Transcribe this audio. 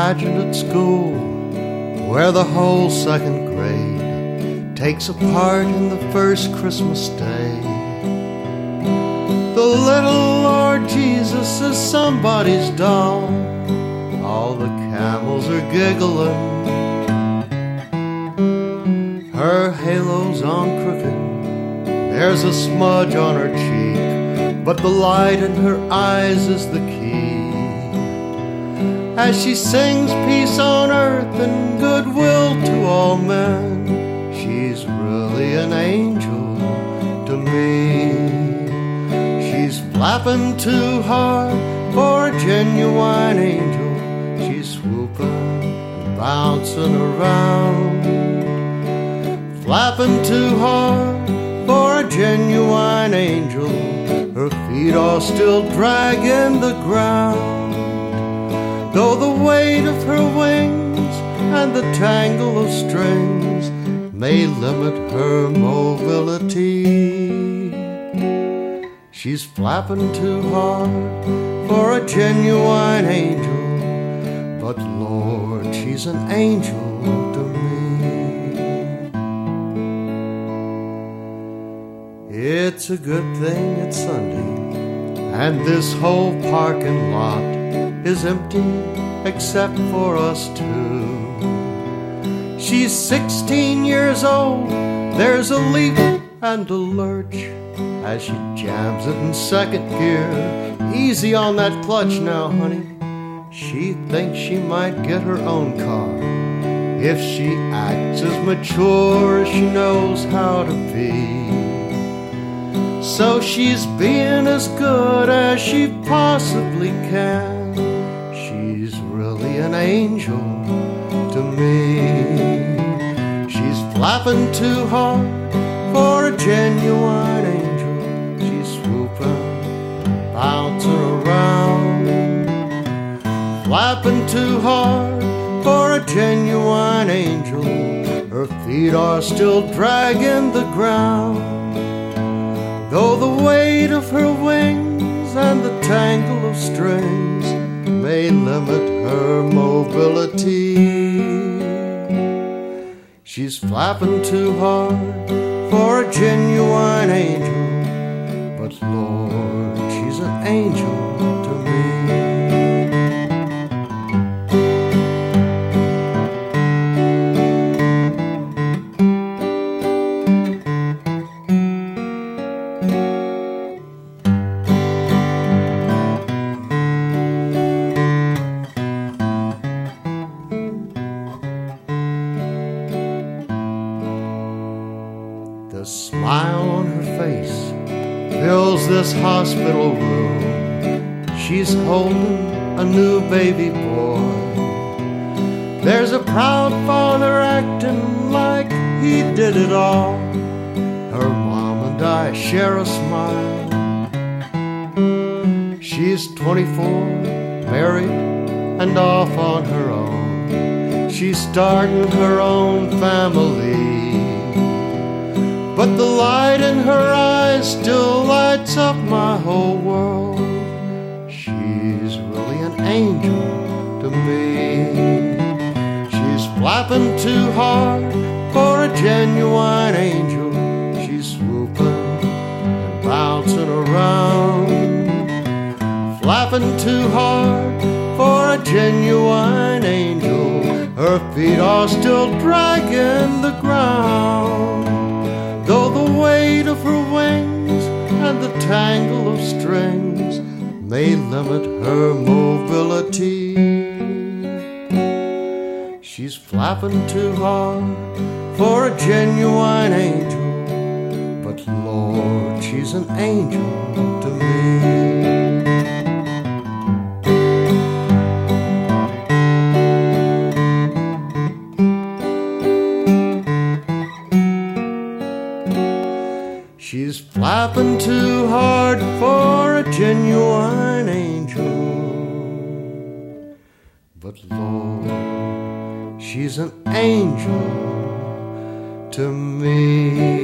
pageant at school where the whole second grade takes a part in the first Christmas day. The little Lord Jesus is somebody's doll. All the camels are giggling. Her halo's on crooked. There's a smudge on her cheek, but the light in her eyes is the key. As she sings peace on earth and goodwill to all men, she's really an angel to me. She's flapping too hard for a genuine angel. She's swooping and bouncing around, flapping too hard for a genuine angel. Her feet are still dragging the ground, though the weight of her wings and the tangle of strings may limit her mobility. She's flapping too hard for a genuine angel, but Lord, she's an angel to me. It's a good thing it's Sunday, and this whole parking lot is empty except for us two. She's 16 years old, there's a leap and a lurch as she jams it in second gear. Easy on that clutch now, honey. She thinks she might get her own car if she acts as mature as she knows how to be. So she's being as good as she possibly can. She's really an angel to me. She's flapping too hard for a genuine angel. She's swooping, bouncing around, flapping too hard for a genuine angel. Her feet are still dragging the ground, though the weight of her wings and the tangle of strings may limit her mobility. She's flapping too hard for a genuine angel, but Lord, she's an angel to me. The smile on her face fills this hospital room. She's holding a new baby boy. There's a proud father acting like he did it all. Her mom and I share a smile. She's 24, married and off on her own. She's starting her own family, but the light in her eyes still lights up my whole world. She's really an angel to me. She's flapping too hard for a genuine angel. She's swooping and bouncing around, flapping too hard for a genuine angel. Her feet are still dragging the ground, though the weight of her wings and the tangle of strings may limit her mobility. She's flapping too hard for a genuine angel, but Lord, she's an angel to me. She's flapping too hard for a genuine angel, but Lord, she's an angel to me.